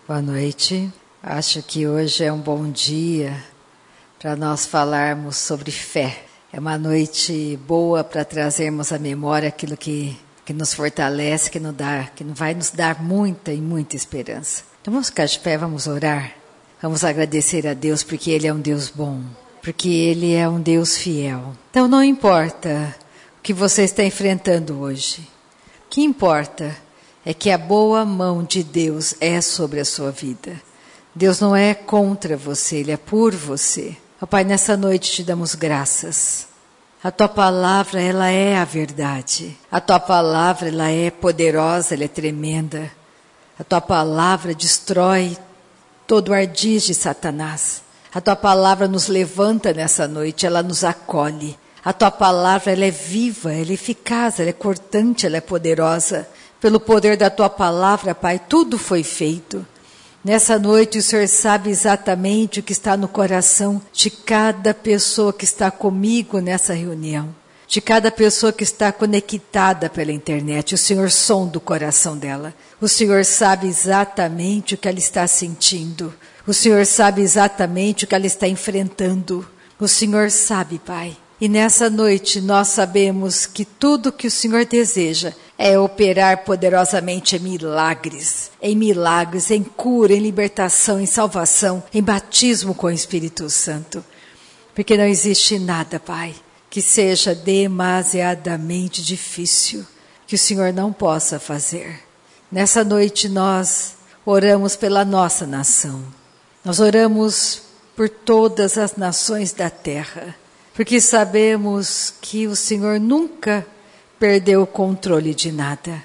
Boa noite. Acho que hoje é um bom dia para nós falarmos sobre fé. É uma noite boa para trazermos à memória aquilo que nos fortalece, que vai nos dar muita e muita esperança. Então vamos ficar de pé, vamos orar. Vamos agradecer a Deus porque Ele é um Deus bom, porque Ele é um Deus fiel. Então não importa o que você está enfrentando hoje. O que importa é que a boa mão de Deus é sobre a sua vida. Deus não é contra você, Ele é por você. Ó Pai, nessa noite te damos graças. A Tua palavra, ela é a verdade. A Tua palavra, ela é poderosa, ela é tremenda. A Tua palavra destrói todo o ardis de Satanás. A Tua palavra nos levanta nessa noite, ela nos acolhe. A Tua palavra, ela é viva, ela é eficaz, ela é cortante, ela é poderosa. Pelo poder da Tua palavra, Pai, tudo foi feito. Nessa noite o Senhor sabe exatamente o que está no coração de cada pessoa que está comigo nessa reunião. De cada pessoa que está conectada pela internet. O Senhor sonda o coração dela. O Senhor sabe exatamente o que ela está sentindo. O Senhor sabe exatamente o que ela está enfrentando. O Senhor sabe, Pai. E nessa noite nós sabemos que tudo que o Senhor deseja é operar poderosamente em milagres, em cura, em libertação, em salvação, em batismo com o Espírito Santo. Porque não existe nada, Pai, que seja demasiadamente difícil, que o Senhor não possa fazer. Nessa noite nós oramos pela nossa nação. Nós oramos por todas as nações da terra. Porque sabemos que o Senhor nunca perdeu o controle de nada.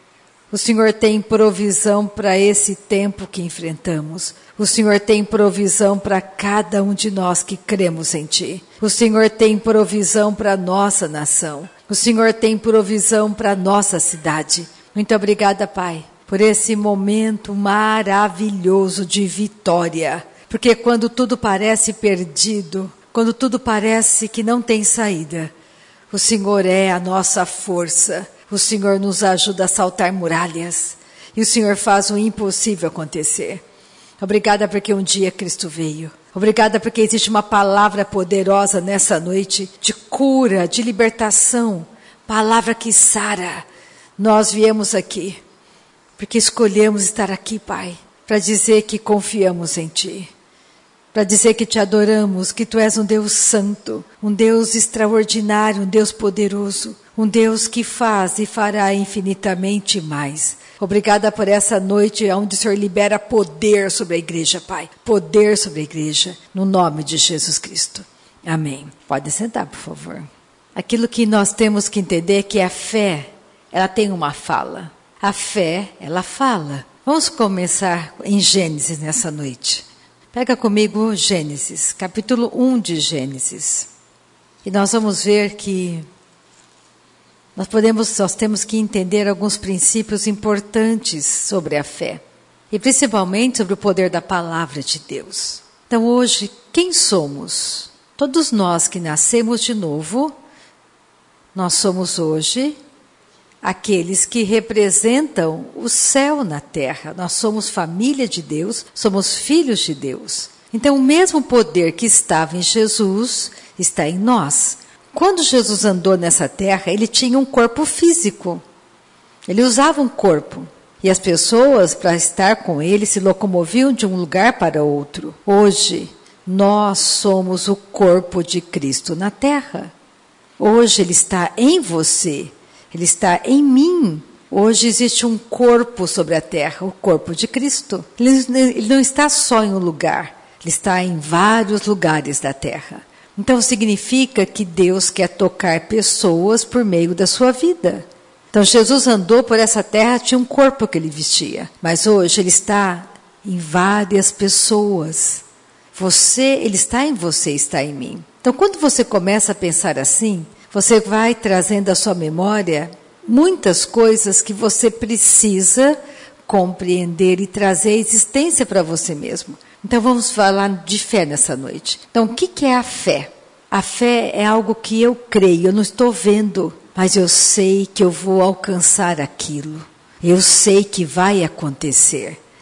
O Senhor tem provisão para esse tempo que enfrentamos. O Senhor tem provisão para cada um de nós que cremos em Ti. O Senhor tem provisão para a nossa nação. O Senhor tem provisão para a nossa cidade. Muito obrigada, Pai, por esse momento maravilhoso de vitória. Porque quando tudo parece perdido, quando tudo parece que não tem saída, o Senhor é a nossa força. O Senhor nos ajuda a saltar muralhas. E o Senhor faz o impossível acontecer. Obrigada porque um dia Cristo veio. Obrigada porque existe uma palavra poderosa nessa noite de cura, de libertação. Palavra que sara. Nós viemos aqui porque escolhemos estar aqui, Pai, para dizer que confiamos em Ti. Para dizer que Te adoramos, que Tu és um Deus santo, um Deus extraordinário, um Deus poderoso, um Deus que faz e fará infinitamente mais. Obrigada por essa noite onde o Senhor libera poder sobre a igreja, Pai. Poder sobre a igreja, no nome de Jesus Cristo. Amém. Pode sentar, por favor. Aquilo que nós temos que entender é que a fé, ela tem uma fala. A fé, ela fala. Vamos começar em Gênesis nessa noite. Pega comigo Gênesis, capítulo 1 de Gênesis. E nós vamos ver que nós temos que entender alguns princípios importantes sobre a fé. E principalmente sobre o poder da palavra de Deus. Então hoje, quem somos? Todos nós que nascemos de novo, nós somos hoje aqueles que representam o céu na terra. Nós somos família de Deus, somos filhos de Deus. Então o mesmo poder que estava em Jesus está em nós. Quando Jesus andou nessa terra, ele tinha um corpo físico. Ele usava um corpo. E as pessoas, para estar com ele, se locomoviam de um lugar para outro. Hoje, nós somos o corpo de Cristo na terra. Hoje ele está em você. Ele está em mim. Hoje existe um corpo sobre a terra, o corpo de Cristo. Ele não está só em um lugar, ele está em vários lugares da terra. Então significa que Deus quer tocar pessoas por meio da sua vida. Então Jesus andou por essa terra, tinha um corpo que ele vestia. Mas hoje ele está em várias pessoas. Ele está em você, está em mim. Então quando você começa a pensar assim, você vai trazendo à sua memória muitas coisas que você precisa compreender e trazer a existência para você mesmo. Então vamos falar de fé nessa noite. Então o que é a fé? A fé é algo que eu creio, eu não estou vendo, mas eu sei que eu vou alcançar aquilo. Eu sei que vai acontecer.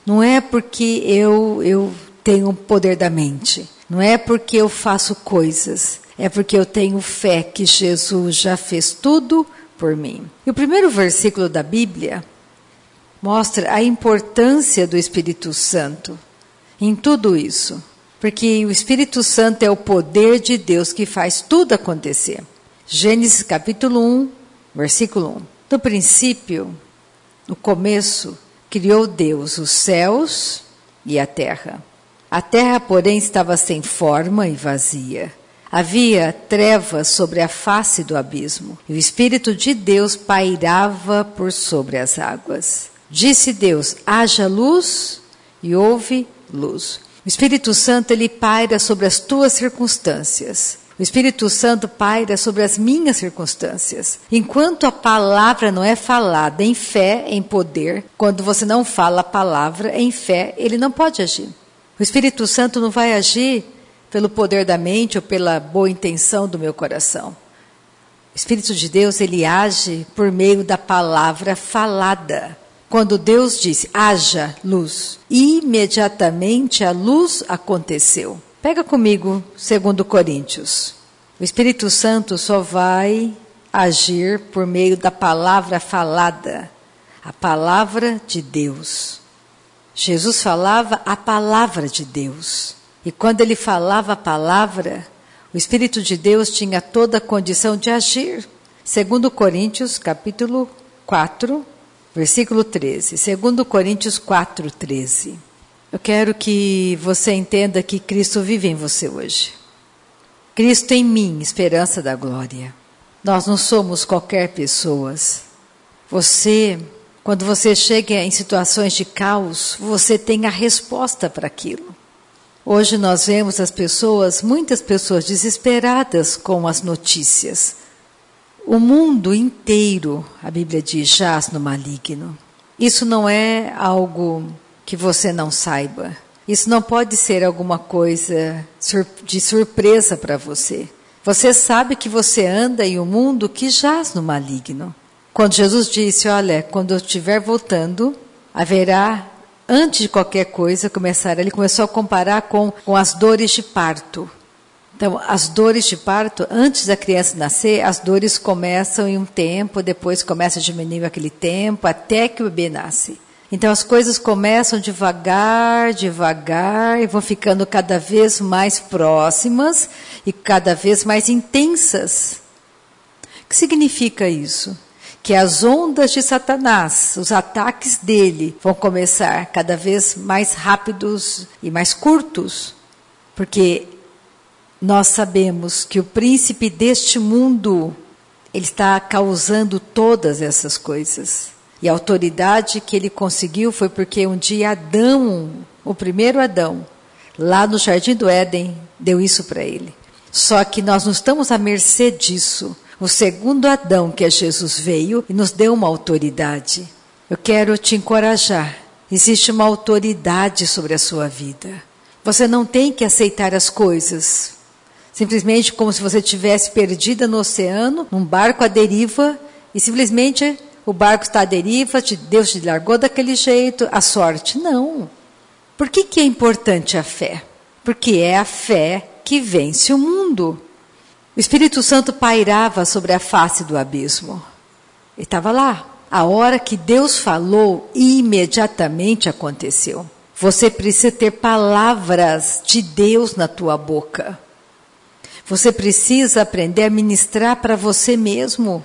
Não é porque eu tenho o poder da mente. Não é porque eu faço coisas. É porque eu tenho fé que Jesus já fez tudo por mim. E o primeiro versículo da Bíblia mostra a importância do Espírito Santo em tudo isso. Porque o Espírito Santo é o poder de Deus que faz tudo acontecer. Gênesis capítulo 1, versículo 1. No princípio, no começo, criou Deus os céus e a terra. A terra, porém, estava sem forma e vazia. Havia trevas sobre a face do abismo, e o Espírito de Deus pairava por sobre as águas. Disse Deus, haja luz, e houve luz. O Espírito Santo, ele paira sobre as tuas circunstâncias. O Espírito Santo paira sobre as minhas circunstâncias. Enquanto a palavra não é falada em fé, em poder, quando você não fala a palavra em fé, ele não pode agir. O Espírito Santo não vai agir pelo poder da mente ou pela boa intenção do meu coração. O Espírito de Deus, ele age por meio da palavra falada. Quando Deus disse, haja luz, imediatamente a luz aconteceu. Pega comigo 2 Coríntios. O Espírito Santo só vai agir por meio da palavra falada, a palavra de Deus. Jesus falava a palavra de Deus. E quando ele falava a palavra, o Espírito de Deus tinha toda a condição de agir. 2 Coríntios, capítulo 4, versículo 13. 2 Coríntios 4, 13. Eu quero que você entenda que Cristo vive em você hoje. Cristo em mim, esperança da glória. Nós não somos qualquer pessoas. Quando você chega em situações de caos, você tem a resposta para aquilo. Hoje nós vemos muitas pessoas desesperadas com as notícias. O mundo inteiro, a Bíblia diz, jaz no maligno. Isso não é algo que você não saiba. Isso não pode ser alguma coisa de surpresa para você. Você sabe que você anda em um mundo que jaz no maligno. Quando Jesus disse, olha, quando eu estiver voltando, haverá, antes de qualquer coisa começar, ele começou a comparar com as dores de parto. Então, as dores de parto, antes da criança nascer, as dores começam em um tempo, depois começa a diminuir aquele tempo, até que o bebê nasce. Então, as coisas começam devagar, e vão ficando cada vez mais próximas e cada vez mais intensas. O que significa isso? Que as ondas de Satanás, os ataques dele, vão começar cada vez mais rápidos e mais curtos, porque nós sabemos que o príncipe deste mundo, ele está causando todas essas coisas. E a autoridade que ele conseguiu foi porque um dia Adão, o primeiro Adão, lá no Jardim do Éden, deu isso para ele. Só que nós não estamos à mercê disso. O segundo Adão, que é Jesus, veio e nos deu uma autoridade. Eu quero te encorajar. Existe uma autoridade sobre a sua vida. Você não tem que aceitar as coisas simplesmente como se você estivesse perdida no oceano, num barco à deriva, e simplesmente o barco está à deriva, Deus te largou daquele jeito, a sorte. Não. Por que é importante a fé? Porque é a fé que vence o mundo. O Espírito Santo pairava sobre a face do abismo. Ele estava lá. A hora que Deus falou, imediatamente aconteceu. Você precisa ter palavras de Deus na tua boca. Você precisa aprender a ministrar para você mesmo.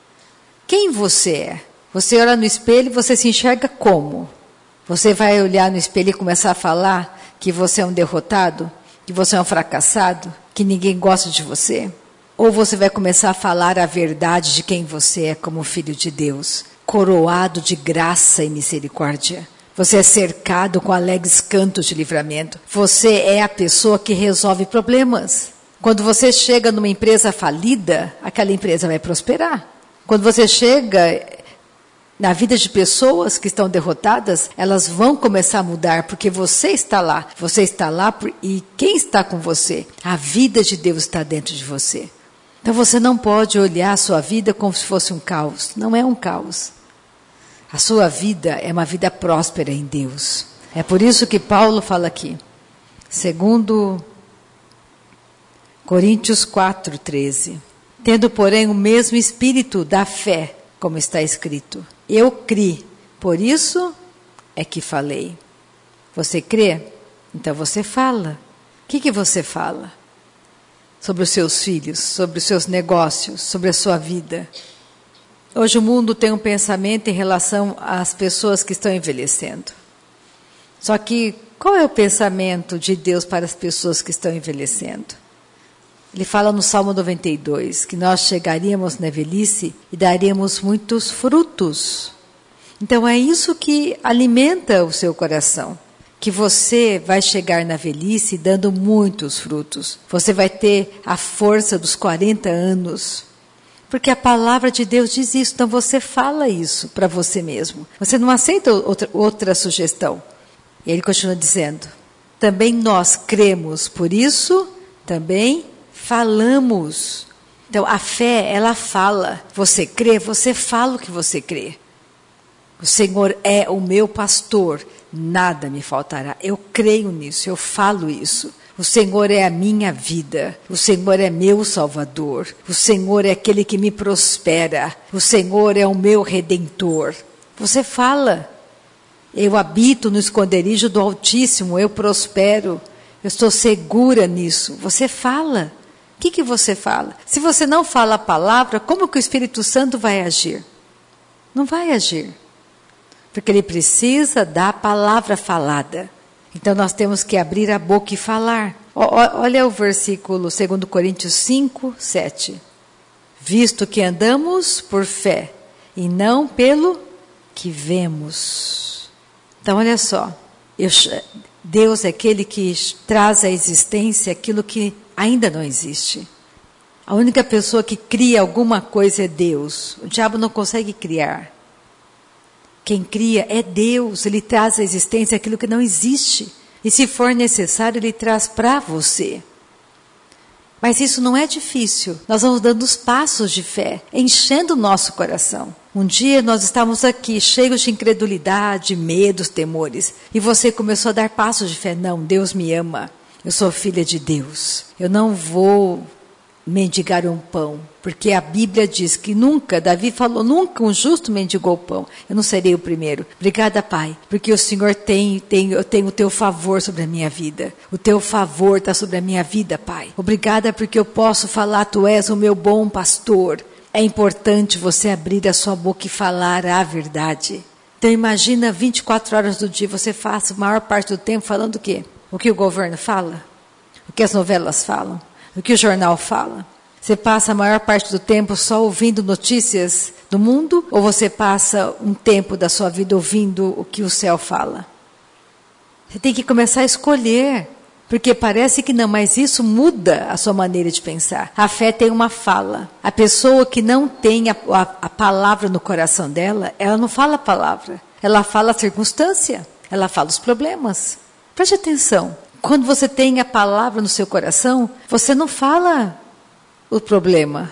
Quem você é? Você olha no espelho e você se enxerga como? Você vai olhar no espelho e começar a falar que você é um derrotado? Que você é um fracassado? Que ninguém gosta de você? Ou você vai começar a falar a verdade de quem você é como filho de Deus, coroado de graça e misericórdia? Você é cercado com alegres cantos de livramento. Você é a pessoa que resolve problemas. Quando você chega numa empresa falida, aquela empresa vai prosperar. Quando você chega na vida de pessoas que estão derrotadas, elas vão começar a mudar, porque você está lá. Você está lá e quem está com você? A vida de Deus está dentro de você. Então você não pode olhar a sua vida como se fosse um caos. Não é um caos. A sua vida é uma vida próspera em Deus. É por isso que Paulo fala aqui, segundo Coríntios 4:13. Tendo, porém, o mesmo espírito da fé, como está escrito. Eu criei, por isso é que falei. Você crê? Então você fala. O que você fala? Sobre os seus filhos, sobre os seus negócios, sobre a sua vida. Hoje o mundo tem um pensamento em relação às pessoas que estão envelhecendo. Só que qual é o pensamento de Deus para as pessoas que estão envelhecendo? Ele fala no Salmo 92, que nós chegaríamos na velhice e daríamos muitos frutos. Então é isso que alimenta o seu coração. Que você vai chegar na velhice dando muitos frutos. Você vai ter a força dos 40 anos. Porque a palavra de Deus diz isso, então você fala isso para você mesmo. Você não aceita outra sugestão. E ele continua dizendo, também nós cremos, por isso também falamos. Então a fé, ela fala. Você crê, você fala o que você crê. O Senhor é o meu pastor, nada me faltará. Eu creio nisso, eu falo isso. O Senhor é a minha vida. O Senhor é meu Salvador. O Senhor é aquele que me prospera. O Senhor é o meu Redentor. Você fala. Eu habito no esconderijo do Altíssimo, eu prospero. Eu estou segura nisso. Você fala. O que você fala? Se você não fala a palavra, como que o Espírito Santo vai agir? Não vai agir. Porque ele precisa da palavra falada. Então nós temos que abrir a boca e falar. Olha o versículo 2 Coríntios 5:7. Visto que andamos por fé e não pelo que vemos. Então olha só. Deus é aquele que traz à existência aquilo que ainda não existe. A única pessoa que cria alguma coisa é Deus. O diabo não consegue criar. Quem cria é Deus, Ele traz à existência aquilo que não existe. E se for necessário, Ele traz para você. Mas isso não é difícil. Nós vamos dando os passos de fé, enchendo o nosso coração. Um dia nós estávamos aqui, cheios de incredulidade, medos, temores. E você começou a dar passos de fé. Não, Deus me ama. Eu sou filha de Deus. Eu não vou mendigar um pão, porque a Bíblia diz que nunca, Davi falou, nunca um justo mendigou pão. Eu não serei o primeiro. Obrigada, Pai, porque o Senhor eu tenho o teu favor sobre a minha vida. O teu favor está sobre a minha vida, Pai. Obrigada porque eu posso falar, tu és o meu bom pastor. É importante você abrir a sua boca e falar a verdade. Então imagina 24 horas do dia, você passa a maior parte do tempo falando o quê? O que o governo fala? O que as novelas falam? O que o jornal fala? Você passa a maior parte do tempo só ouvindo notícias do mundo? Ou você passa um tempo da sua vida ouvindo o que o céu fala? Você tem que começar a escolher. Porque parece que não, mas isso muda a sua maneira de pensar. A fé tem uma fala. A pessoa que não tem a palavra no coração dela, ela não fala a palavra. Ela fala a circunstância. Ela fala os problemas. Preste atenção. Quando você tem a palavra no seu coração, você não fala o problema.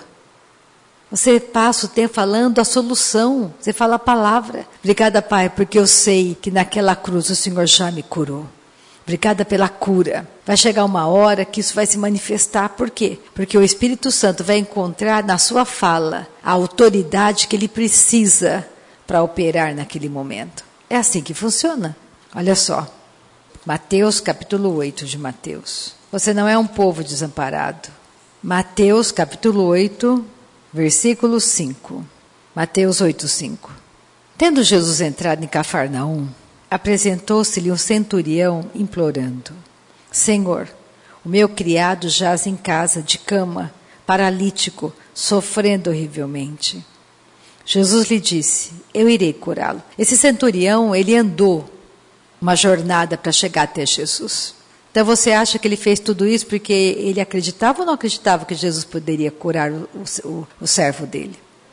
Você passa o tempo falando a solução. Você fala a palavra. Obrigada, Pai, porque eu sei que naquela cruz o Senhor já me curou. Obrigada pela cura. Vai chegar uma hora que isso vai se manifestar. Por quê? Porque o Espírito Santo vai encontrar na sua fala a autoridade que ele precisa para operar naquele momento. É assim que funciona. Olha só. Mateus capítulo 8 de Mateus. Você não é um povo desamparado. Mateus capítulo 8, versículo 5. Mateus 8:5. Tendo Jesus entrado em Cafarnaum, apresentou-se-lhe um centurião implorando: Senhor, o meu criado jaz em casa de cama, paralítico, sofrendo horrivelmente. Jesus lhe disse: eu irei curá-lo. Esse centurião, ele andou uma jornada para chegar até Jesus. Então você acha que ele fez tudo isso porque ele acreditava ou não acreditava que Jesus poderia curar o servo dele?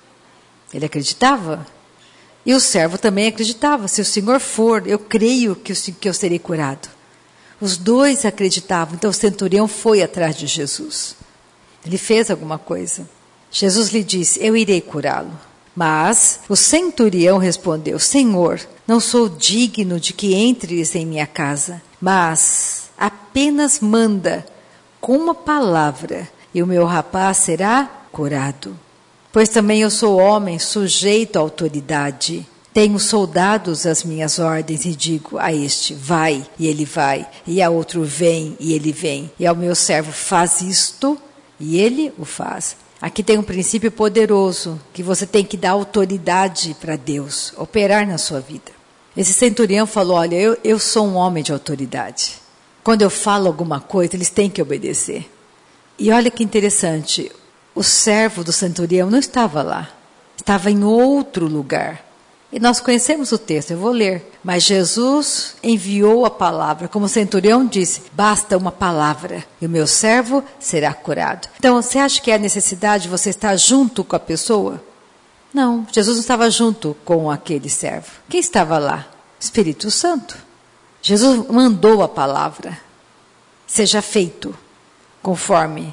Ele acreditava? E o servo também acreditava. Se o Senhor for, eu creio que eu serei curado. Os dois acreditavam. Então o centurião foi atrás de Jesus. Ele fez alguma coisa. Jesus lhe disse: eu irei curá-lo. Mas o centurião respondeu: Senhor, Não sou digno de que entres em minha casa, mas apenas manda com uma palavra e o meu rapaz será curado. Pois também eu sou homem sujeito à autoridade. Tenho soldados às minhas ordens e digo a este, vai, e ele vai. E a outro, vem, e ele vem. E ao meu servo, faz isto, e ele o faz. Aqui tem um princípio poderoso, que você tem que dar autoridade para Deus, operar na sua vida. Esse centurião falou, olha, eu sou um homem de autoridade. Quando eu falo alguma coisa, eles têm que obedecer. E olha que interessante, o servo do centurião não estava lá, estava em outro lugar. E nós conhecemos o texto, eu vou ler. Mas Jesus enviou a palavra, como o centurião disse, basta uma palavra e o meu servo será curado. Então, você acha que é a necessidade de você estar junto com a pessoa? Não, Jesus não estava junto com aquele servo. Quem estava lá? Espírito Santo. Jesus mandou a palavra. Seja feito conforme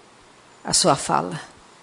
a sua fala.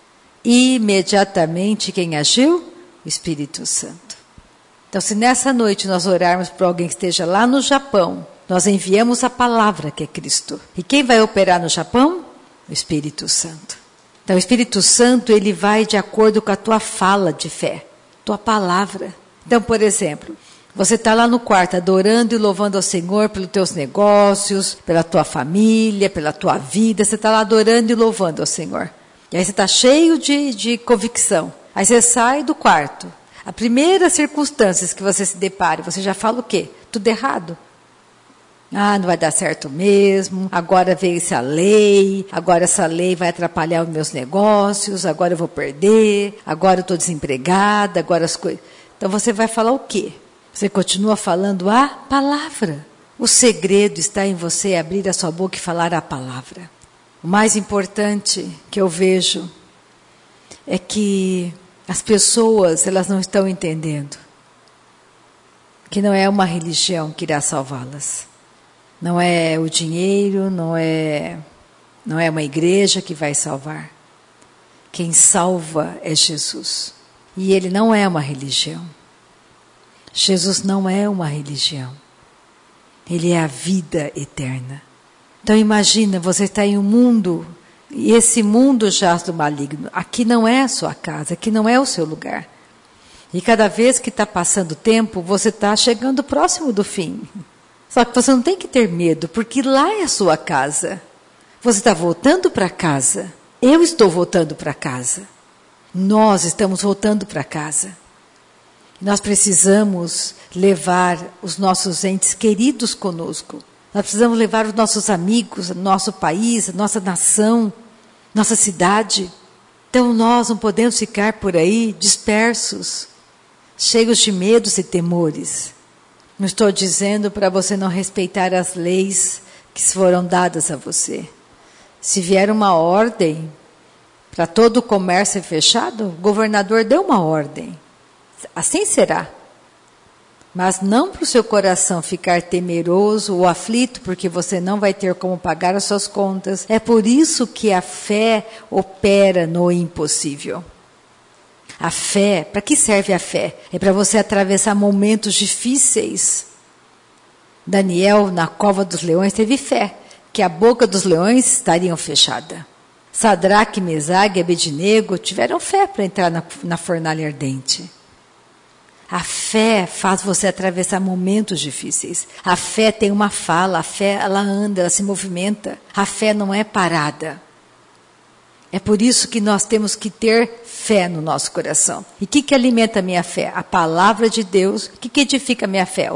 E imediatamente quem agiu? O Espírito Santo. Então, se nessa noite nós orarmos por alguém que esteja lá no Japão, nós enviamos a palavra que é Cristo. E quem vai operar no Japão? O Espírito Santo. Então, o Espírito Santo, ele vai de acordo com a tua fala de fé, tua palavra. Então, por exemplo, você está lá no quarto adorando e louvando ao Senhor pelos teus negócios, pela tua família, pela tua vida. Você está lá adorando e louvando ao Senhor. E aí você está cheio de convicção. Aí você sai do quarto. A primeira circunstância que você se depare, você já fala o quê? Tudo errado. Ah, não vai dar certo mesmo, agora veio essa lei, agora essa lei vai atrapalhar os meus negócios, agora eu vou perder, agora eu estou desempregada, agora as coisas... Então você vai falar o quê? Você continua falando a palavra. O segredo está em você abrir a sua boca e falar a palavra. O mais importante que eu vejo é que as pessoas, elas não estão entendendo que não é uma religião que irá salvá-las. Não é o dinheiro, não é uma igreja que vai salvar. Quem salva é Jesus. E ele não é uma religião. Jesus não é uma religião. Ele é a vida eterna. Então imagina, você está em um mundo... E esse mundo jaz do maligno. Aqui não é a sua casa, aqui não é o seu lugar. E cada vez que está passando o tempo, você está chegando próximo do fim. Só que você não tem que ter medo, porque lá é a sua casa. Você está voltando para casa. Eu estou voltando para casa. Nós estamos voltando para casa. Nós precisamos levar os nossos entes queridos conosco. Nós precisamos levar os nossos amigos, nosso país, nossa nação, nossa cidade. Então nós não podemos ficar por aí dispersos, cheios de medos e temores. Não estou dizendo para você não respeitar as leis que foram dadas a você. Se vier uma ordem para todo o comércio fechado, o governador deu uma ordem. Assim será. Mas não para o seu coração ficar temeroso ou aflito, porque você não vai ter como pagar as suas contas. É por isso que a fé opera no impossível. A fé, para que serve a fé? É para você atravessar momentos difíceis. Daniel, na cova dos leões, teve fé, que a boca dos leões estariam fechada. Sadraque, Mesague e Abednego tiveram fé para entrar na fornalha ardente. A fé faz você atravessar momentos difíceis. A fé tem uma fala, a fé ela anda, ela se movimenta. A fé não é parada. É por isso que nós temos que ter fé no nosso coração. E o que alimenta a minha fé? A palavra de Deus. O que edifica a minha fé?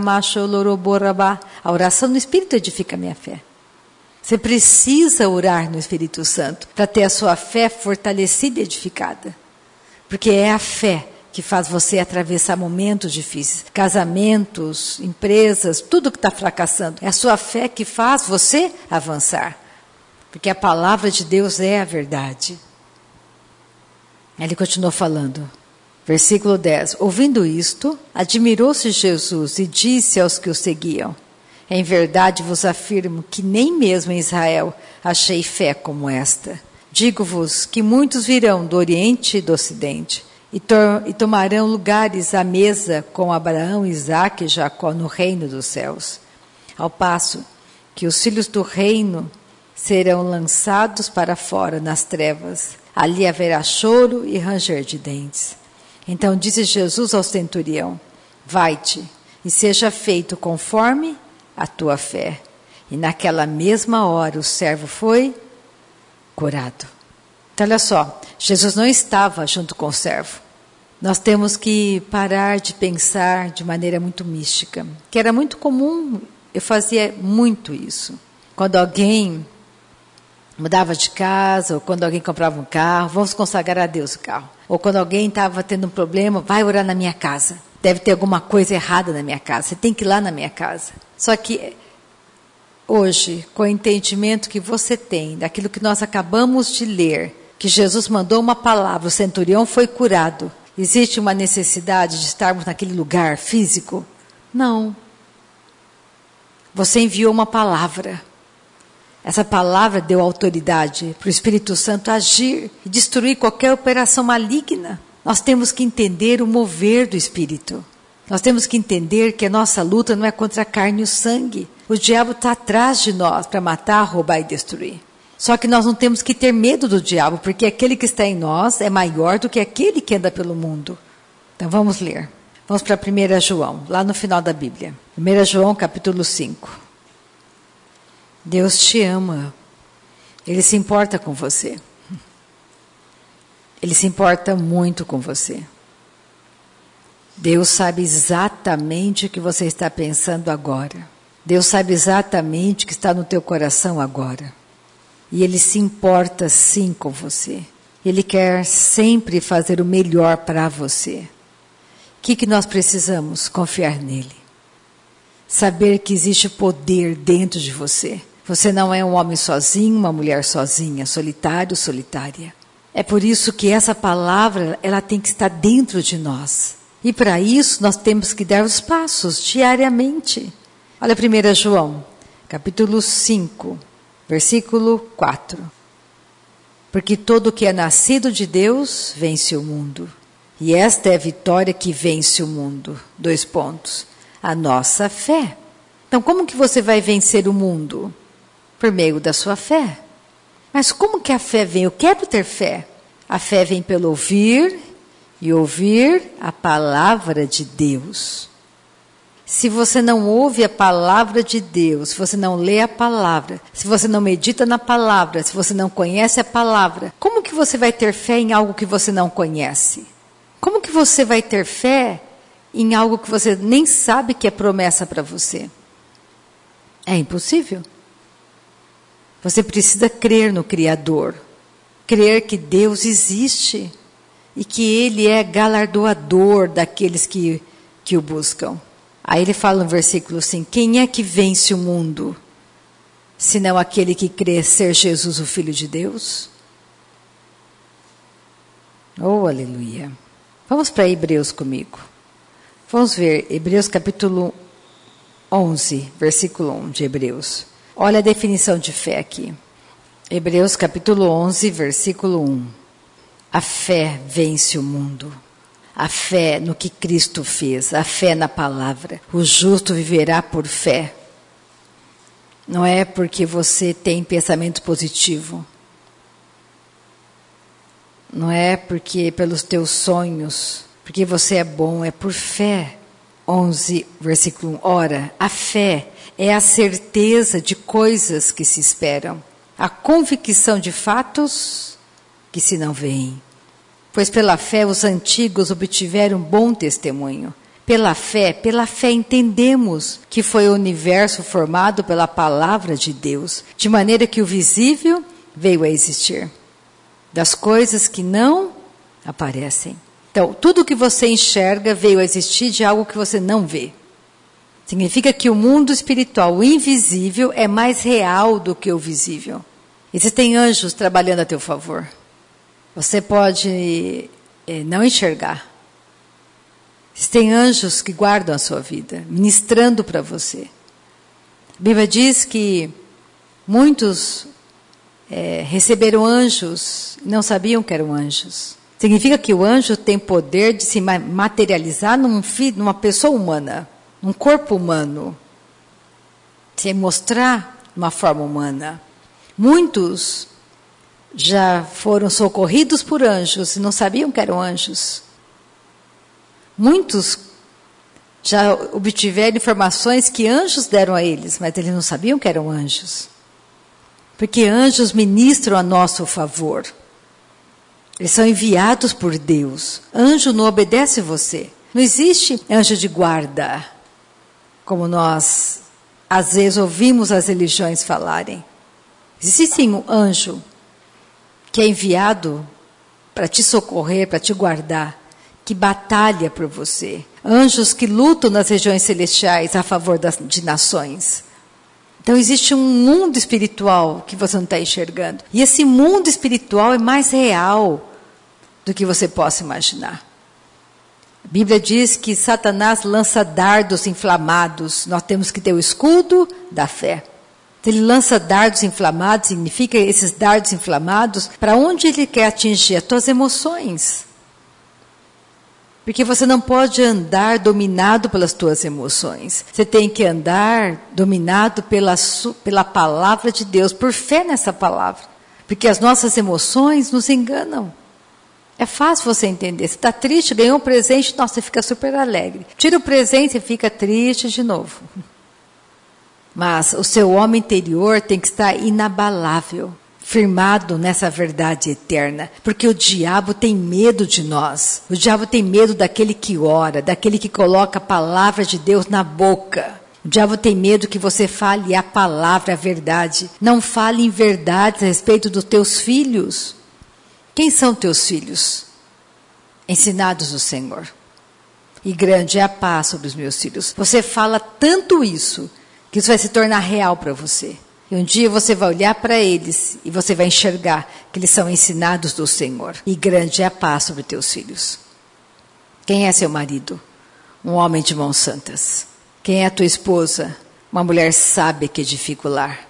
A oração no Espírito edifica a minha fé. Você precisa orar no Espírito Santo para ter a sua fé fortalecida e edificada. Porque é a fé que faz você atravessar momentos difíceis, casamentos, empresas, tudo que está fracassando. É a sua fé que faz você avançar. Porque a palavra de Deus é a verdade. Ele continuou falando. Versículo 10. Ouvindo isto, admirou-se Jesus e disse aos que o seguiam: em verdade vos afirmo que nem mesmo em Israel achei fé como esta. Digo-vos que muitos virão do Oriente e do Ocidente, e tomarão lugares à mesa com Abraão, Isaque e Jacó no reino dos céus. Ao passo que os filhos do reino serão lançados para fora nas trevas. Ali haverá choro e ranger de dentes. Então disse Jesus ao centurião: vai-te e seja feito conforme a tua fé. E naquela mesma hora o servo foi curado. Então olha só, Jesus não estava junto com o servo. Nós temos que parar de pensar de maneira muito mística, que era muito comum, eu fazia muito isso. Quando alguém mudava de casa, ou quando alguém comprava um carro, vamos consagrar a Deus o carro. Ou quando alguém estava tendo um problema, vai orar na minha casa. Deve ter alguma coisa errada na minha casa, você tem que ir lá na minha casa. Só que hoje, com o entendimento que você tem, daquilo que nós acabamos de ler, que Jesus mandou uma palavra, o centurião foi curado. Existe uma necessidade de estarmos naquele lugar físico? Não. Você enviou uma palavra. Essa palavra deu autoridade para o Espírito Santo agir e destruir qualquer operação maligna. Nós temos que entender o mover do Espírito. Nós temos que entender que a nossa luta não é contra a carne e o sangue. O diabo está atrás de nós para matar, roubar e destruir. Só que nós não temos que ter medo do diabo, porque aquele que está em nós é maior do que aquele que anda pelo mundo. Então vamos ler. Vamos para 1 João, lá no final da Bíblia. 1 João, capítulo 5. Deus te ama. Ele se importa com você. Ele se importa muito com você. Deus sabe exatamente o que você está pensando agora. Deus sabe exatamente o que está no teu coração agora. E Ele se importa sim com você. Ele quer sempre fazer o melhor para você. O que nós precisamos? Confiar nele. Saber que existe poder dentro de você. Você não é um homem sozinho, uma mulher sozinha, solitário, solitária. É por isso que essa palavra, ela tem que estar dentro de nós. E para isso nós temos que dar os passos diariamente. Olha 1 João, capítulo 5, versículo 4. Porque todo que é nascido de Deus vence o mundo. E esta é a vitória que vence o mundo. 2 pontos. A nossa fé. Então como que você vai vencer o mundo? Por meio da sua fé. Mas como que a fé vem? Eu quero ter fé. A fé vem pelo ouvir e ouvir a palavra de Deus. Se você não ouve a palavra de Deus, se você não lê a palavra, se você não medita na palavra, se você não conhece a palavra, como que você vai ter fé em algo que você não conhece? Como que você vai ter fé em algo que você nem sabe que é promessa para você? É impossível. Você precisa crer no Criador, crer que Deus existe e que Ele é galardoador daqueles que o buscam. Aí ele fala no versículo assim: quem é que vence o mundo, senão aquele que crê ser Jesus o Filho de Deus? Oh, aleluia. Vamos para Hebreus comigo. Vamos ver Hebreus capítulo 11, versículo 1 de Hebreus. Olha a definição de fé aqui. Hebreus capítulo 11, versículo 1. A fé vence o mundo. A fé no que Cristo fez. A fé na palavra. O justo viverá por fé. Não é porque você tem pensamento positivo. Não é porque pelos teus sonhos. Porque você é bom. É por fé. 11, versículo 1. Ora, a fé é a certeza de coisas que se esperam, a convicção de fatos que se não veem. Pois pela fé os antigos obtiveram bom testemunho. Pela fé entendemos que foi o universo formado pela palavra de Deus, de maneira que o visível veio a existir, das coisas que não aparecem. Então, tudo que você enxerga veio a existir de algo que você não vê. Significa que o mundo espiritual, o invisível, é mais real do que o visível. Existem anjos trabalhando a teu favor. Você pode não enxergar. Existem anjos que guardam a sua vida, ministrando para você. A Bíblia diz que muitos receberam anjos e não sabiam que eram anjos. Significa que o anjo tem poder de se materializar numa pessoa humana, num corpo humano, se mostrar uma forma humana. Muitos já foram socorridos por anjos e não sabiam que eram anjos. Muitos já obtiveram informações que anjos deram a eles, mas eles não sabiam que eram anjos. Porque anjos ministram a nosso favor. Eles são enviados por Deus. Anjo não obedece você. Não existe anjo de guarda, como nós, às vezes, ouvimos as religiões falarem. Existe sim um anjo que é enviado para te socorrer, para te guardar, que batalha por você. Anjos que lutam nas regiões celestiais a favor de nações. Então existe um mundo espiritual que você não está enxergando. E esse mundo espiritual é mais real do que você possa imaginar. A Bíblia diz que Satanás lança dardos inflamados. Nós temos que ter o escudo da fé. Ele lança dardos inflamados, significa esses dardos inflamados, para onde ele quer atingir? As tuas emoções. Porque você não pode andar dominado pelas tuas emoções. Você tem que andar dominado pela palavra de Deus, por fé nessa palavra. Porque as nossas emoções nos enganam. É fácil você entender. Você está triste, ganhou um presente, nossa, você fica super alegre. Tira o presente e fica triste de novo. Mas o seu homem interior tem que estar inabalável, firmado nessa verdade eterna. Porque o diabo tem medo de nós. O diabo tem medo daquele que ora, daquele que coloca a palavra de Deus na boca. O diabo tem medo que você fale a palavra, a verdade. Não fale em verdade a respeito dos teus filhos. Quem são teus filhos? Ensinados do Senhor. E grande é a paz sobre os meus filhos. Você fala tanto isso, que isso vai se tornar real para você. E um dia você vai olhar para eles e você vai enxergar que eles são ensinados do Senhor. E grande é a paz sobre teus filhos. Quem é seu marido? Um homem de mãos santas. Quem é a tua esposa? Uma mulher sábia que edifica o lar.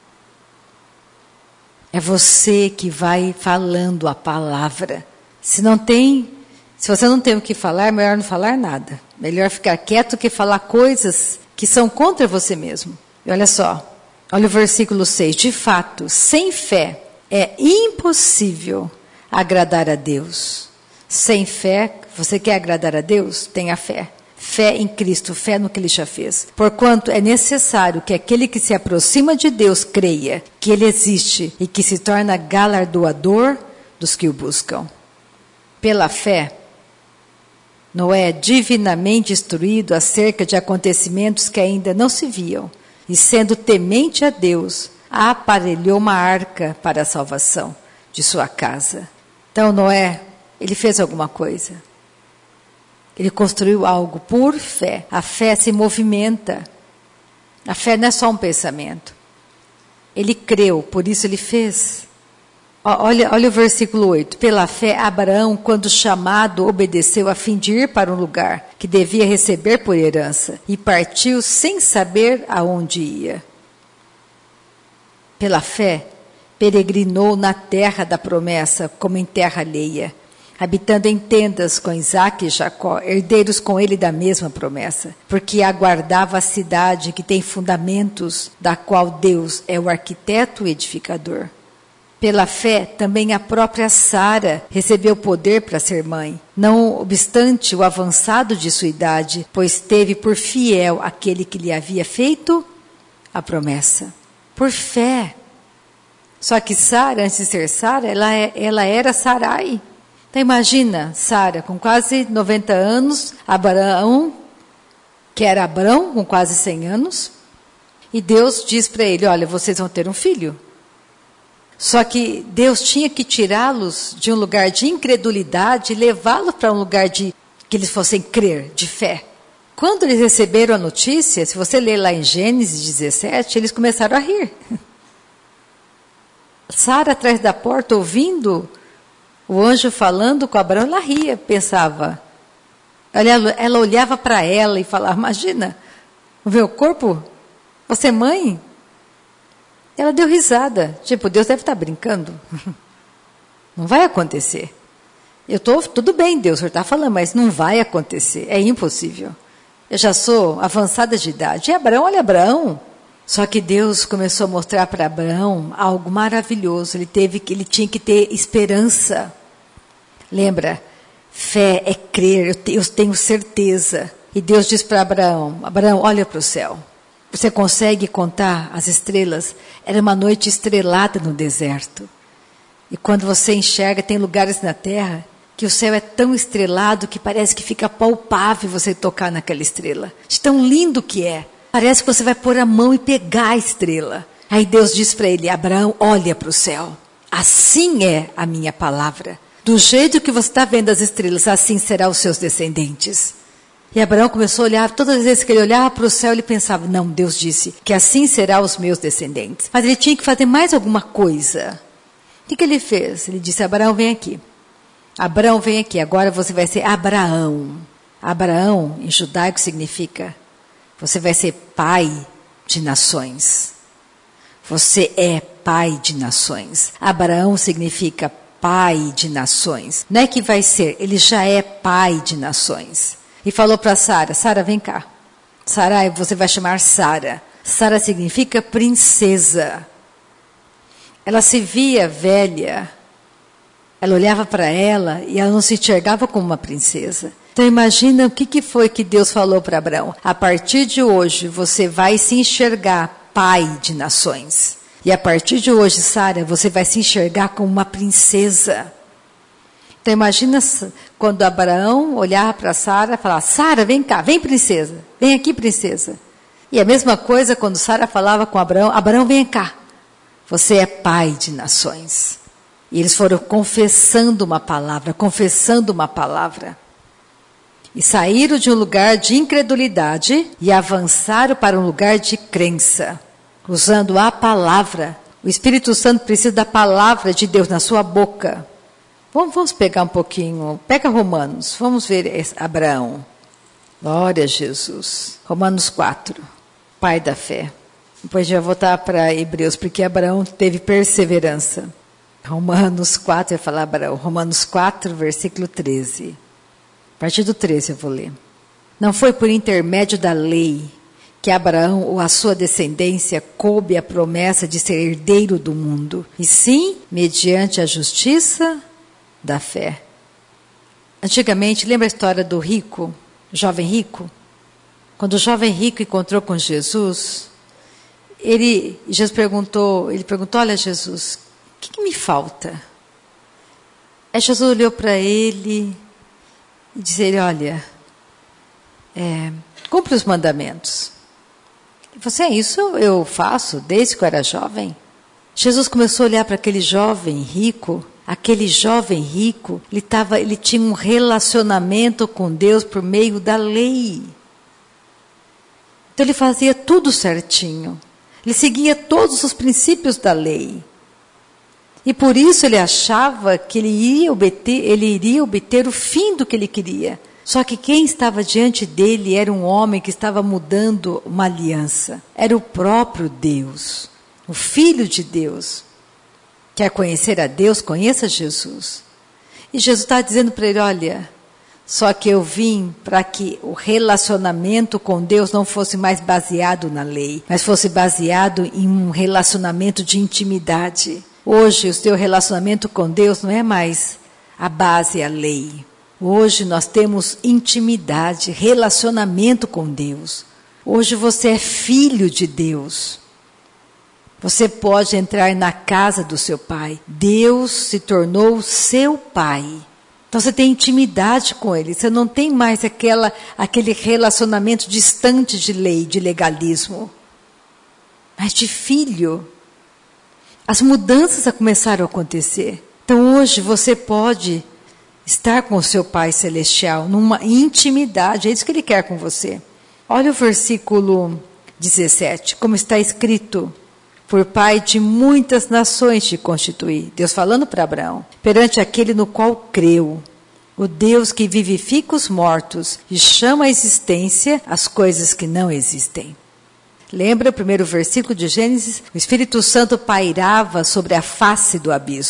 É você que vai falando a palavra. Se você não tem o que falar, é melhor não falar nada. Melhor ficar quieto que falar coisas que são contra você mesmo. E olha só, olha o versículo 6. De fato, sem fé é impossível agradar a Deus. Sem fé, você quer agradar a Deus? Tenha fé. Fé em Cristo, fé no que Ele já fez. Porquanto é necessário que aquele que se aproxima de Deus creia que Ele existe e que se torna galardoador dos que o buscam. Pela fé, Noé é divinamente instruído acerca de acontecimentos que ainda não se viam, e sendo temente a Deus, aparelhou uma arca para a salvação de sua casa. Então Noé, ele fez alguma coisa. Ele construiu algo por fé. A fé se movimenta. A fé não é só um pensamento. Ele creu, por isso ele fez. Olha o versículo 8. Pela fé, Abraão, quando chamado, obedeceu a fim de ir para um lugar que devia receber por herança, e partiu sem saber aonde ia. Pela fé, peregrinou na terra da promessa, como em terra alheia, habitando em tendas com Isaque e Jacó, herdeiros com ele da mesma promessa, porque aguardava a cidade que tem fundamentos, da qual Deus é o arquiteto e edificador. Pela fé, também a própria Sara recebeu poder para ser mãe, não obstante o avançado de sua idade, pois teve por fiel aquele que lhe havia feito a promessa. Por fé. Só que Sara, antes de ser Sara, ela era Sarai. Então imagina, Sara com quase 90 anos, Abraão, que era Abrão, com quase 100 anos, e Deus diz para ele, olha, vocês vão ter um filho. Só que Deus tinha que tirá-los de um lugar de incredulidade e levá-los para um lugar que eles fossem crer, de fé. Quando eles receberam a notícia, se você ler lá em Gênesis 17, eles começaram a rir. Sara atrás da porta, ouvindo o anjo falando com Abraão, ela ria, pensava. Ela olhava para ela e falava, imagina, o meu corpo, você é mãe? Ela deu risada, tipo, Deus deve estar brincando. Não vai acontecer. Tudo bem, Deus, o senhor está falando, mas não vai acontecer, é impossível. Eu já sou avançada de idade. E Abraão, olha Abraão. Só que Deus começou a mostrar para Abraão algo maravilhoso. Ele tinha que ter esperança. Lembra? Fé é crer, eu tenho certeza. E Deus diz para Abraão, Abraão, olha para o céu. Você consegue contar as estrelas? Era uma noite estrelada no deserto. E quando você enxerga, tem lugares na terra que o céu é tão estrelado que parece que fica palpável você tocar naquela estrela. De tão lindo que é. Parece que você vai pôr a mão e pegar a estrela. Aí Deus diz para ele, Abraão, olha para o céu. Assim é a minha palavra. Do jeito que você está vendo as estrelas, assim serão os seus descendentes. E Abraão começou a olhar, todas as vezes que ele olhava para o céu, ele pensava, não, Deus disse que assim serão os meus descendentes. Mas ele tinha que fazer mais alguma coisa. O que ele fez? Ele disse, Abraão, vem aqui. Abraão, vem aqui, agora você vai ser Abraão. Abraão, em judaico, significa, você vai ser pai de nações. Você é pai de nações. Abraão significa pai de nações. Não é que vai ser, ele já é pai de nações. E falou para Sara, Sara, vem cá. Sara, você vai chamar Sara. Sara significa princesa. Ela se via velha. Ela olhava para ela e ela não se enxergava como uma princesa. Então imagina o que foi que Deus falou para Abraão. A partir de hoje você vai se enxergar pai de nações. E a partir de hoje, Sara, você vai se enxergar como uma princesa. Então imagina quando Abraão olhava para Sara e falava, Sara, vem cá, vem princesa, vem aqui princesa. E a mesma coisa quando Sara falava com Abraão, Abraão, vem cá, você é pai de nações. E eles foram confessando uma palavra. E saíram de um lugar de incredulidade e avançaram para um lugar de crença, usando a palavra. O Espírito Santo precisa da palavra de Deus na sua boca. Vamos pegar um pouquinho, pega Romanos, vamos ver Abraão. Glória a Jesus. Romanos 4, pai da fé. Depois a gente vai voltar para Hebreus, porque Abraão teve perseverança. Romanos 4, eu ia falar Abraão. Romanos 4, versículo 13. A partir do 13 eu vou ler. Não foi por intermédio da lei que Abraão ou a sua descendência coube a promessa de ser herdeiro do mundo, e sim mediante a justiça da fé. Antigamente, lembra a história do rico, jovem rico? Quando o jovem rico encontrou com Jesus, Jesus perguntou, olha Jesus, o que me falta? Aí Jesus olhou para ele e disse, olha, cumpre os mandamentos. Você, isso eu faço desde que eu era jovem. Jesus começou a olhar para aquele jovem rico. Aquele jovem rico, ele tinha um relacionamento com Deus por meio da lei. Então ele fazia tudo certinho. Ele seguia todos os princípios da lei. E por isso ele achava que ele iria obter o fim do que ele queria. Só que quem estava diante dele era um homem que estava mudando uma aliança. Era o próprio Deus, o Filho de Deus. Quer conhecer a Deus? Conheça Jesus. E Jesus está dizendo para ele, olha, só que eu vim para que o relacionamento com Deus não fosse mais baseado na lei, mas fosse baseado em um relacionamento de intimidade. Hoje o seu relacionamento com Deus não é mais a base, a lei. Hoje nós temos intimidade, relacionamento com Deus. Hoje você é filho de Deus. Você pode entrar na casa do seu pai. Deus se tornou seu pai. Então você tem intimidade com ele. Você não tem mais aquele relacionamento distante de lei, de legalismo. Mas de filho. As mudanças começaram a acontecer. Então hoje você pode estar com o seu Pai Celestial, numa intimidade, é isso que Ele quer com você. Olha o versículo 17, como está escrito, por Pai de muitas nações te constituí, Deus falando para Abraão, perante aquele no qual creu, o Deus que vivifica os mortos e chama à existência as coisas que não existem. Lembra o primeiro versículo de Gênesis? O Espírito Santo pairava sobre a face do abismo.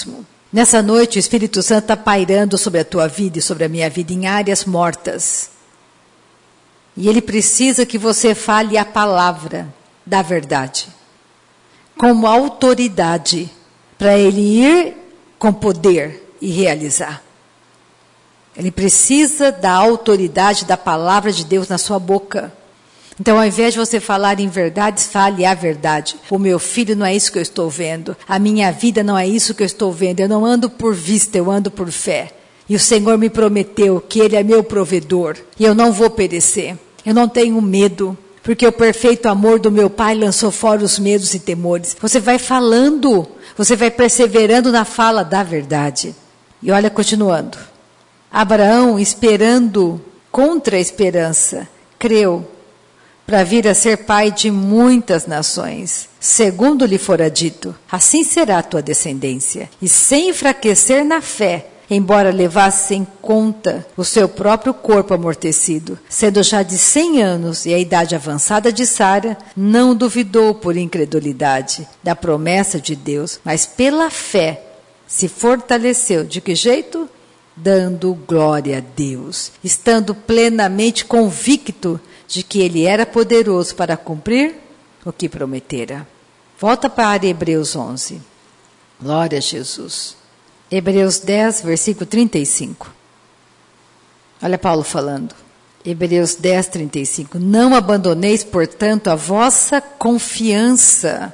Nessa noite o Espírito Santo está pairando sobre a tua vida e sobre a minha vida em áreas mortas. E Ele precisa que você fale a palavra da verdade, como autoridade, para Ele ir com poder e realizar. Ele precisa da autoridade da palavra de Deus na sua boca. Então, ao invés de você falar em verdades, fale a verdade. O meu filho não é isso que eu estou vendo. A minha vida não é isso que eu estou vendo. Eu não ando por vista, eu ando por fé. E o Senhor me prometeu que Ele é meu provedor. E eu não vou perecer. Eu não tenho medo. Porque o perfeito amor do meu Pai lançou fora os medos e temores. Você vai falando. Você vai perseverando na fala da verdade. E olha, continuando. Abraão, esperando contra a esperança, creu para vir a ser pai de muitas nações, segundo lhe fora dito, assim será a tua descendência. E sem enfraquecer na fé, embora levasse em conta o seu próprio corpo amortecido, sendo já de 100 anos e a idade avançada de Sara, não duvidou por incredulidade da promessa de Deus, mas pela fé se fortaleceu. De que jeito? Dando glória a Deus, estando plenamente convicto de que Ele era poderoso para cumprir o que prometera. Volta para Hebreus 11. Glória a Jesus. Hebreus 10, versículo 35. Olha Paulo falando. Hebreus 10, 35. Não abandoneis, portanto, a vossa confiança.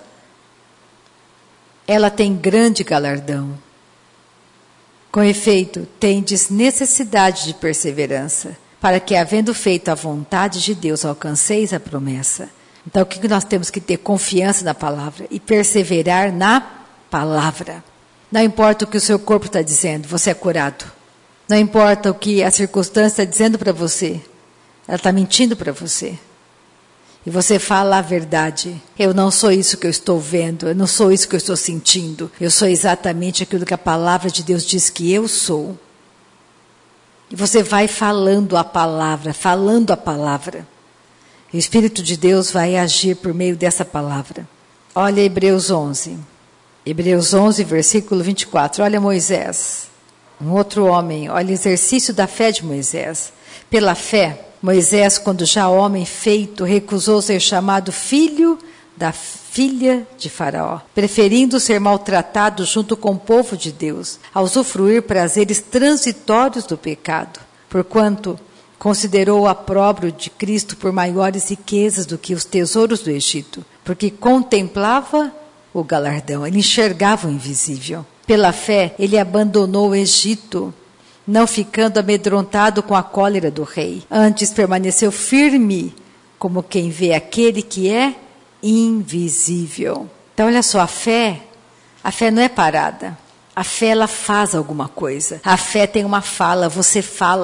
Ela tem grande galardão. Com efeito, tendes necessidade de perseverança, para que, havendo feito a vontade de Deus, alcanceis a promessa. Então, o que nós temos que ter? Confiança na palavra e perseverar na palavra. Não importa o que o seu corpo está dizendo, você é curado. Não importa o que a circunstância está dizendo para você, ela está mentindo para você. E você fala a verdade. Eu não sou isso que eu estou vendo, eu não sou isso que eu estou sentindo. Eu sou exatamente aquilo que a palavra de Deus diz que eu sou. E você vai falando a palavra, falando a palavra. E o Espírito de Deus vai agir por meio dessa palavra. Olha Hebreus 11. Hebreus 11, versículo 24. Olha Moisés, um outro homem. Olha o exercício da fé de Moisés. Pela fé, Moisés, quando já homem feito, recusou ser chamado filho da filha de Faraó, preferindo ser maltratado junto com o povo de Deus, a usufruir prazeres transitórios do pecado, porquanto considerou o opróbrio de Cristo por maiores riquezas do que os tesouros do Egito, porque contemplava o galardão, ele enxergava o invisível. Pela fé, ele abandonou o Egito, não ficando amedrontado com a cólera do rei. Antes permaneceu firme, como quem vê aquele que é invisível. Então, olha só, a fé não é parada. A fé, ela faz alguma coisa. A fé tem uma fala, você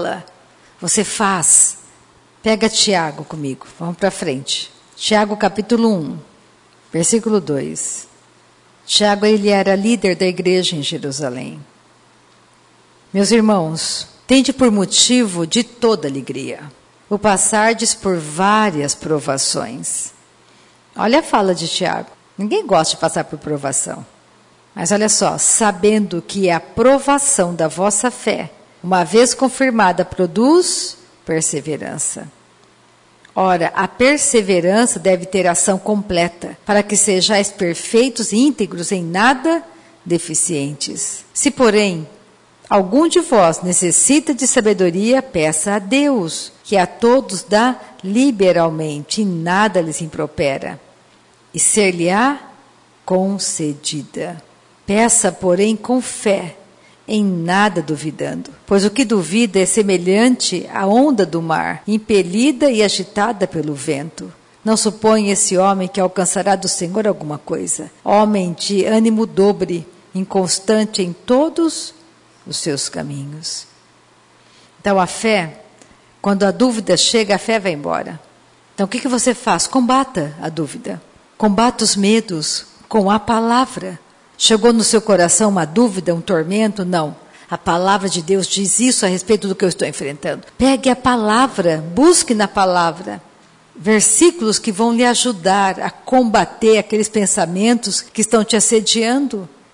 faz. Pega Tiago comigo, vamos para frente. Tiago capítulo 1, versículo 2. Tiago, ele era líder da igreja em Jerusalém. Meus irmãos, tende por motivo de toda alegria o passardes por várias provações. Olha a fala de Tiago. Ninguém gosta de passar por provação. Mas olha só, sabendo que a provação da vossa fé, uma vez confirmada, produz perseverança. Ora, a perseverança deve ter ação completa, para que sejais perfeitos e íntegros, em nada deficientes. Se, porém, algum de vós necessita de sabedoria, peça a Deus, que a todos dá liberalmente, e nada lhes impropera, e ser-lhe-á concedida. Peça, porém, com fé, em nada duvidando, pois o que duvida é semelhante à onda do mar, impelida e agitada pelo vento. Não supõe esse homem que alcançará do Senhor alguma coisa. Homem de ânimo dobre, inconstante em todos os seus caminhos. Então a fé, quando a dúvida chega, a fé vai embora. Então o que você faz? Combata a dúvida. Combata os medos com a palavra. Chegou no seu coração uma dúvida, um tormento? Não. A palavra de Deus diz isso a respeito do que eu estou enfrentando. Pegue a palavra, busque na palavra versículos que vão lhe ajudar a combater aqueles pensamentos que estão te assediando.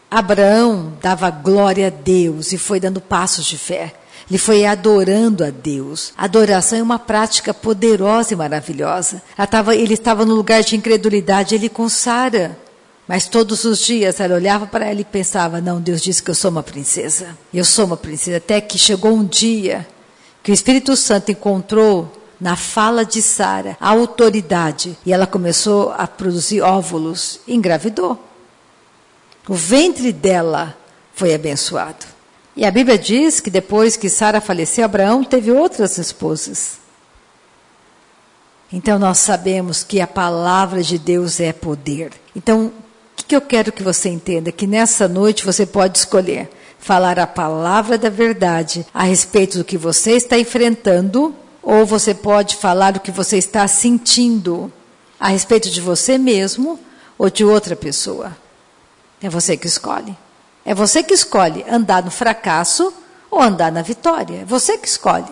Abraão dava glória a Deus e foi dando passos de fé. Ele foi adorando a Deus. A adoração é uma prática poderosa e maravilhosa. Ele estava no lugar de incredulidade, ele com Sara. Mas todos os dias ela olhava para ela e pensava, não, Deus disse que eu sou uma princesa. Eu sou uma princesa. Até que chegou um dia que o Espírito Santo encontrou na fala de Sara a autoridade. E ela começou a produzir óvulos e engravidou. O ventre dela foi abençoado. E a Bíblia diz que depois que Sara faleceu, Abraão teve outras esposas. Então nós sabemos que a palavra de Deus é poder. Então, o que eu quero que você entenda? Que nessa noite você pode escolher falar a palavra da verdade a respeito do que você está enfrentando, ou você pode falar o que você está sentindo a respeito de você mesmo ou de outra pessoa. É você que escolhe. É você que escolhe andar no fracasso ou andar na vitória. É você que escolhe.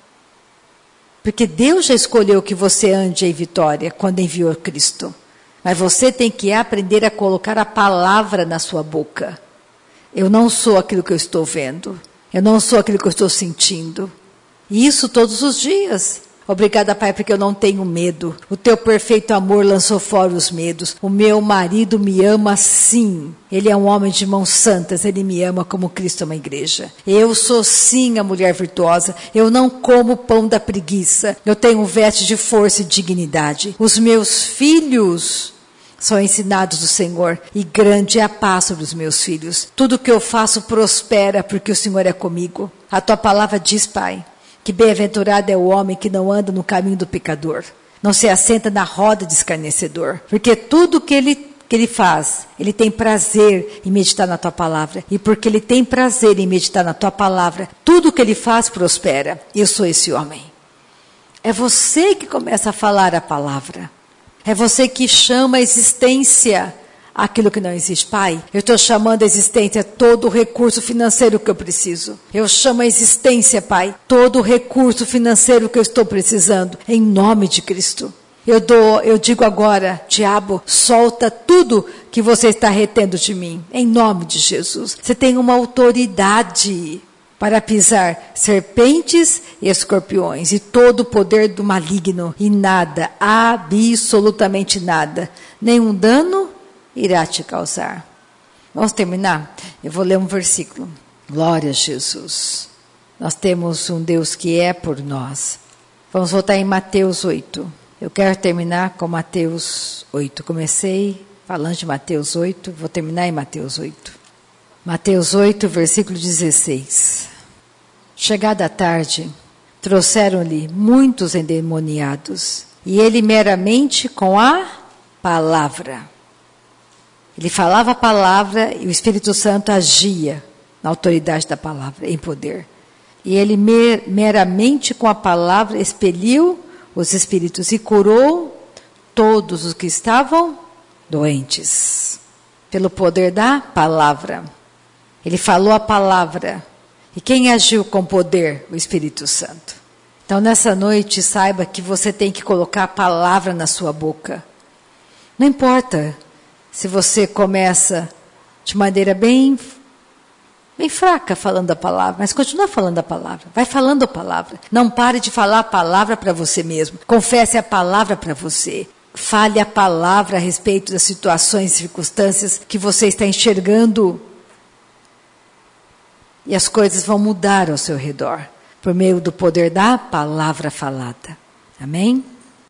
Porque Deus já escolheu que você ande em vitória quando enviou Cristo. Mas você tem que aprender a colocar a palavra na sua boca. Eu não sou aquilo que eu estou vendo. Eu não sou aquilo que eu estou sentindo. E isso todos os dias. Obrigada, Pai, porque eu não tenho medo. O teu perfeito amor lançou fora os medos. O meu marido me ama sim. Ele é um homem de mãos santas. Ele me ama como Cristo ama a igreja. Eu sou sim a mulher virtuosa. Eu não como o pão da preguiça. Eu tenho um veste de força e dignidade. Os meus filhos são ensinados do Senhor. E grande é a paz sobre os meus filhos. Tudo que eu faço prospera porque o Senhor é comigo. A tua palavra diz, Pai, que bem-aventurado é o homem que não anda no caminho do pecador, não se assenta na roda de escarnecedor, porque tudo que ele faz, ele tem prazer em meditar na tua palavra, e porque ele tem prazer em meditar na tua palavra, tudo que ele faz prospera. Eu sou esse homem. É você que começa a falar a palavra, é você que chama a existência aquilo que não existe. Pai, eu estou chamando a existência todo o recurso financeiro que eu preciso. Eu chamo a existência, Pai, todo o recurso financeiro que eu estou precisando, em nome de Cristo. Eu digo agora, diabo, solta tudo que você está retendo de mim, em nome de Jesus. Você tem uma autoridade para pisar serpentes e escorpiões e todo o poder do maligno, e nada, absolutamente nada, nenhum dano irá te causar. Vamos terminar? Eu vou ler um versículo. Glória a Jesus. Nós temos um Deus que é por nós. Vamos voltar em Mateus 8. Eu quero terminar com Mateus 8. Comecei falando de Mateus 8, vou terminar em Mateus 8. Mateus 8, versículo 16. Chegada a tarde, trouxeram-lhe muitos endemoniados, e ele meramente com a palavra. Ele falava a palavra e o Espírito Santo agia na autoridade da palavra, em poder. E ele meramente com a palavra expeliu os espíritos e curou todos os que estavam doentes. Pelo poder da palavra. Ele falou a palavra. E quem agiu com poder? O Espírito Santo. Então nessa noite saiba que você tem que colocar a palavra na sua boca. Não importa se você começa de maneira bem fraca falando a palavra, mas continua falando a palavra. Vai falando a palavra. Não pare de falar a palavra para você mesmo. Confesse a palavra para você. Fale a palavra a respeito das situações e circunstâncias que você está enxergando. E as coisas vão mudar ao seu redor, por meio do poder da palavra falada. Amém?